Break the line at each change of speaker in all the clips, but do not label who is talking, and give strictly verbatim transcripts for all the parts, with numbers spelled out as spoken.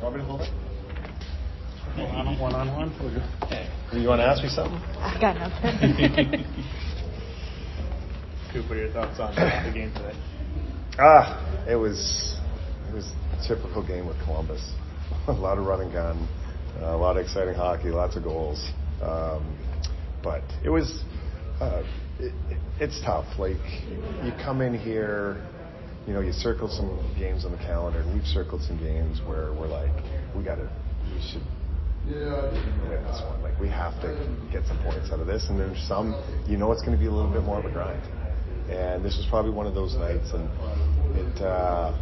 Want me to hold it?
One on one. on one.
Okay. You want to ask me something?
I got nothing.
Coop, what are your thoughts on the game today?
Ah, it was it was a typical game with Columbus. A lot of run and gun, a lot of exciting hockey, lots of goals. Um, but it was uh, it, it's tough. Like, you come in here, you know, you circle some games on the calendar, and we've circled some games where we're like, we got to, we should win this one. Like, we have to get some points out of this. And there's some, you know, it's going to be a little bit more of a grind. And this was probably one of those nights, and it, uh,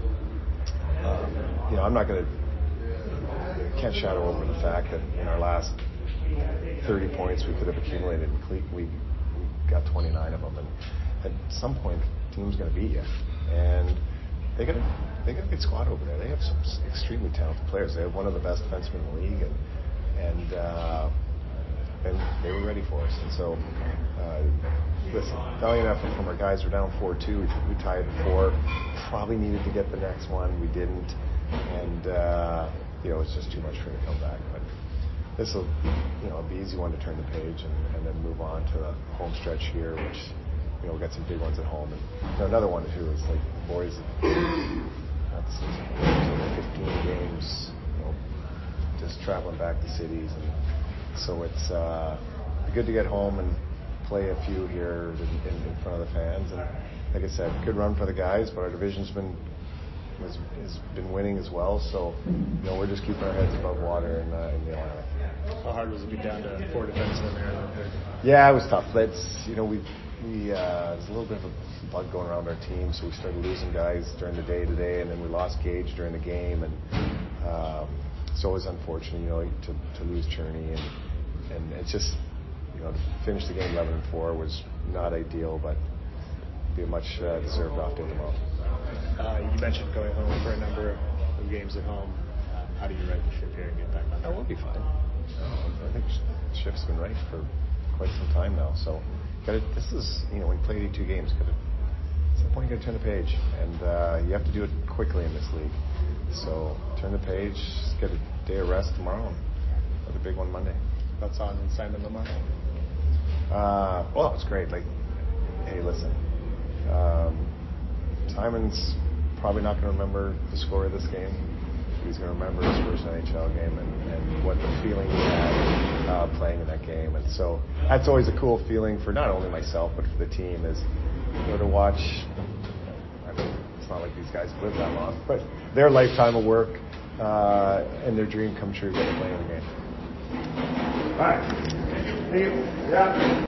um, you know, I'm not going to, can't shadow over the fact that in our last thirty points we could have accumulated, we, we got twenty-nine of them, and at some point, the team's going to beat you. And they got a, they got a good squad over there. They have some extremely talented players. They have one of the best defensemen in the league, and and uh, and they were ready for us. And so, uh, listen, valiant effort from our guys. We're down four two. We, we tied at four. Probably needed to get the next one. We didn't, and uh, you know, it's just too much for him to come back. But this will, you know, be easy one to turn the page and, and then move on to the home stretch here, which, you know, we've got some big ones at home. And you know, another one too is like the boys. That's fifteen games, you know, just traveling back to cities, and so it's uh, good to get home and play a few here in, in, in front of the fans. And like I said, good run for the guys, but our division's been has, has been winning as well. So, you know, we're just keeping our heads above water in, uh, in the Atlantic.
How hard was it to be down to four defensemen there?
Yeah, it was tough. That's, you know, we we uh, there's a little bit of a bug going around our team, so we started losing guys during the day today, and then we lost Gage during the game, and um, so it was unfortunate, you know, to, to lose Cherney, and and it's just, you know, to finish the game eleven and four was not ideal, but be a much uh, deserved off day tomorrow.
Uh, you mentioned going home for a number of games at home. Uh, how do you right the ship here and get back on?
Oh, we'll be fine. Uh, I think the ship's been right for quite some time now. So, gotta, this is, you know, when you play eighty-two games, gotta, at some point you got to turn the page, and uh, you have to do it quickly in this league. So, turn the page, get a day of rest tomorrow, and another big one Monday.
Thoughts on Simon Lamar?
Uh, well, it's great. Like, hey, listen. Um, Simon's probably not going to remember the score of this game. He's going to remember his first N H L game and, and what the feeling he had uh, playing in that game. And so that's always a cool feeling for not only myself but for the team, is, you know, to watch. I mean, it's not like these guys live that long, but their lifetime of work uh, and their dream come true by playing the game. All right. Thank you. Yeah.